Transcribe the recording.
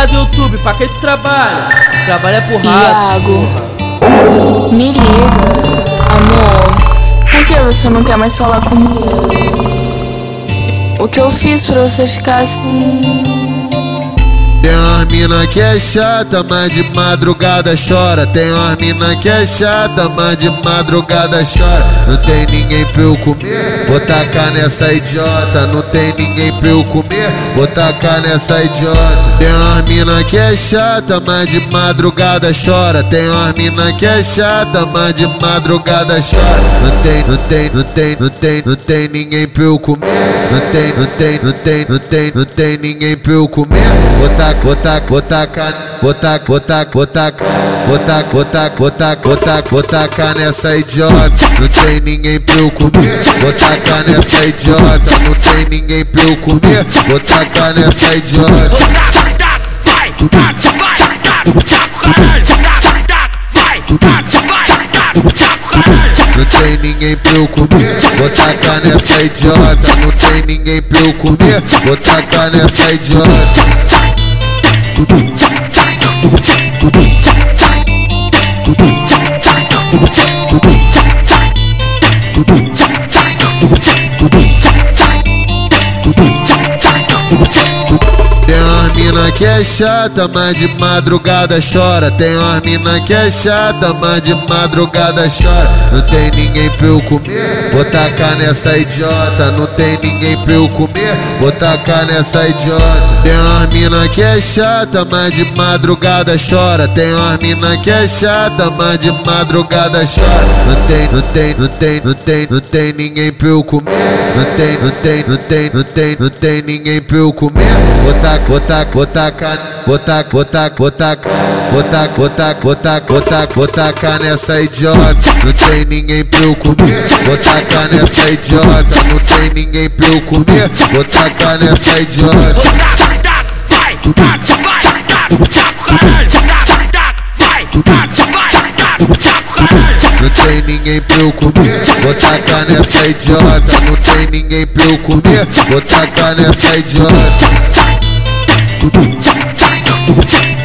do YouTube, pra que tu trabalha? Trabalha por rato. Iago, me liga, amor. Por que você não quer mais falar comigo? O que eu fiz pra você ficar assim? Tem uma mina que é chata, mas de madrugada chora. Tem uma mina que é chata, mas de madrugada chora. Não tem ninguém pra eu comer, vou tacar nessa idiota. Não tem ninguém pra eu comer, vou tacar nessa idiota. Tem uma mina que é chata, mas de madrugada chora. Tem uma mina que é chata, mas de madrugada chora. Não tem ninguém pra eu comer. Não tem ninguém pra eu comer. Vou tacar nessa idiota. Não tem ninguém pra eu comer, vou tacar nessa idiota. Não tem ninguém pra eu comer, vou tacar nessa idiota. Vai, taca, caralho. Vai, taca, caralho. Não tem ninguém pra eu comer, vou tacar nessa idiota. Não tem ninguém pra eu comer, vou tacar nessa idiota. Tem uma mina que é chata, mas de madrugada chora. Tem uma mina que é chata, mas de madrugada chora. Não tem ninguém pra eu comer, vou tacar nessa idiota. Não tem ninguém pra eu comer, vou tacar nessa idiota. Tem uma mina que é chata, mas de madrugada chora. Tem uma mina que é chata, mas de madrugada chora. Não tem ninguém pra eu comer. Não tem ninguém pra eu comer. Vou tacar nessa idiota. Não tem ninguém pra eu comer, vou tacar nessa idiota. Não tem ninguém pra eu comer, vou tacar nessa idiota. Vai, taca, caralho. Vai, taca, caralho. Não tem ninguém pra eu comer, vou tacar nessa idiota. Não tem ninguém pra eu comer, vou tacar nessa idiota.